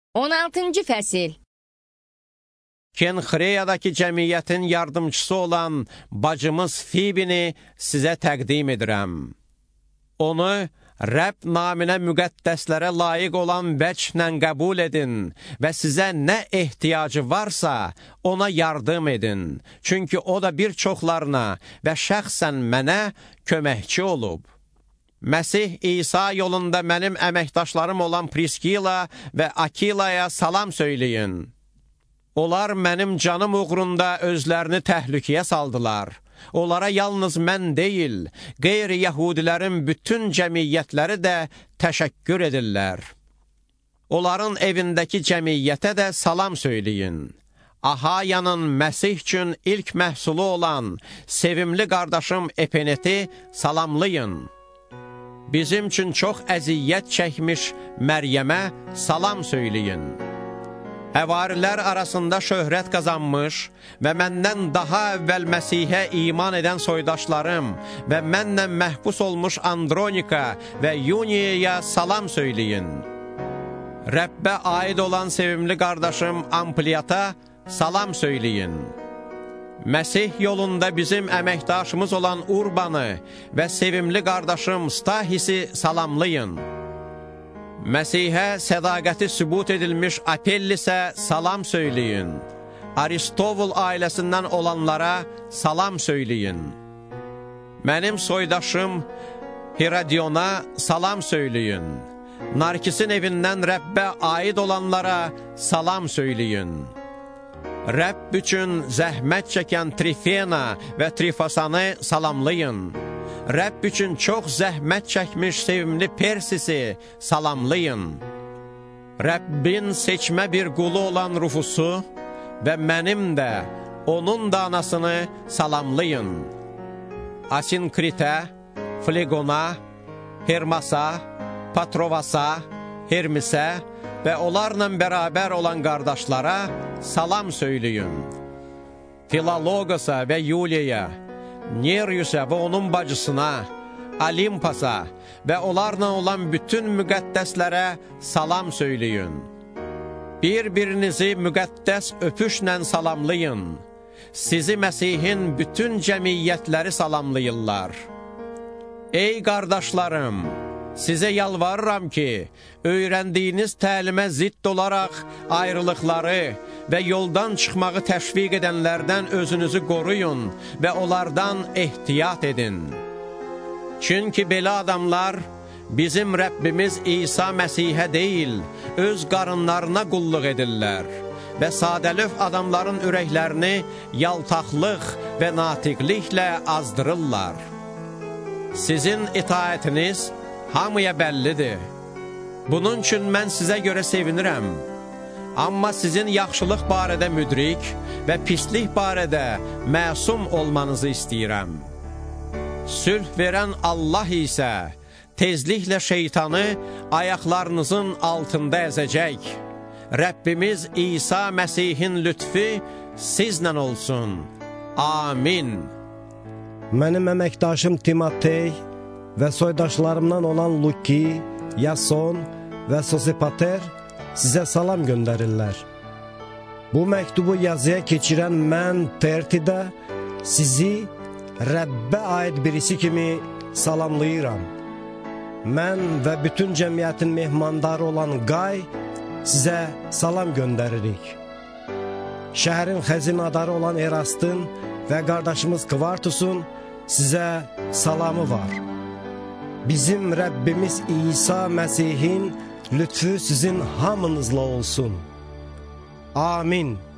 16-cı fəsil. Kenxreyadakı cəmiyyətin yardımcısı olan bacımız Fibini sizə təqdim edirəm. Onu Rəbb naminə müqəddəslərə layiq olan vəclə qəbul edin və sizə nə ehtiyacı varsa ona yardım edin. Çünki o da bir çoxlarına və şəxsən mənə köməkçi olub. Məsih İsa yolunda mənim əməkdaşlarım olan Priskila və Akilaya salam söyləyin. Onlar mənim canım uğrunda özlərini təhlükəyə saldılar. Onlara yalnız mən deyil, qeyri-yəhudilərin bütün cəmiyyətləri də təşəkkür edirlər. Onların evindəki cəmiyyətə də salam söyləyin. Ahayanın Məsih üçün ilk məhsulu olan sevimli qardaşım Epeneti salamlayın. Bizim üçün çox əziyyət çəkmiş Məryəmə salam söyləyin. Həvarilər arasında şöhrət qazanmış və məndən daha əvvəl Məsihə iman edən soydaşlarım və mənlə məhbus olmuş Andronika və Yuniyaya salam söyləyin. Rəbbə aid olan sevimli qardaşım Ampliata salam söyləyin. Məsih yolunda bizim əməkdaşımız olan Urbanı və sevimli qardaşım Stahisi salamlayın. Məsihə sədaqəti sübut edilmiş Apellisə salam söyləyin. Aristovul ailəsindən olanlara salam söyləyin. Mənim soydaşım Herodiona salam söyləyin. Narkisin evindən Rəbbə aid olanlara salam söyləyin. Rəbb üçün zəhmət çəkən Trifena və Trifosanı salamlayın. Rəbb üçün çox zəhmət çəkmiş sevimli Persisi salamlayın. Rəbbin seçmə bir qulu olan Rufusu və mənim də onun da anasını salamlayın. Asinkritə, Flegona, Hermasa, Patrovasa, Hermisə və onlarla bərabər olan qardaşlara salam söyləyin. Filologosa və Yuliyaya, Neryusə və onun bacısına, Alimpasa və onlarla olan bütün müqəddəslərə salam söyləyin. Bir-birinizi müqəddəs öpüşlə salamlayın. Sizi Məsihin bütün cəmiyyətləri salamlayırlar. Ey qardaşlarım! Sizə yalvarıram ki, öyrəndiyiniz təlimə zidd olaraq ayrılıqları və yoldan çıxmağı təşviq edənlərdən özünüzü qoruyun və onlardan ehtiyat edin. Çünki belə adamlar bizim Rəbbimiz İsa Məsihə deyil, öz qarınlarına qulluq edirlər və sadəlöv adamların ürəklərini yaltaqlıq və natiqliklə azdırırlar. Sizin itaətiniz hamıya bəllidir. Bunun üçün mən sizə görə sevinirəm. Amma sizin yaxşılıq barədə müdrik və pislik barədə məsum olmanızı istəyirəm. Sülh verən Allah isə tezliklə şeytanı ayaqlarınızın altında əzəcək. Rəbbimiz İsa Məsihin lütfi sizlə olsun. Amin. Mənim əməkdaşım Timotey və soydaşlarımdan olan Luki, Yason və Sosipater sizə salam göndərirlər. Bu məktubu yazıya keçirən mən Tertidə sizi Rəbbə aid birisi kimi salamlayıram. Mən və bütün cəmiyyətin mehmandarı olan Qay sizə salam göndəririk. Şəhərin xəzinadarı olan Erastın və qardaşımız Kvartusun sizə salamı var. Bizim Rəbbimiz İsa Məsihin lütfü sizin hamınızla olsun. Amin.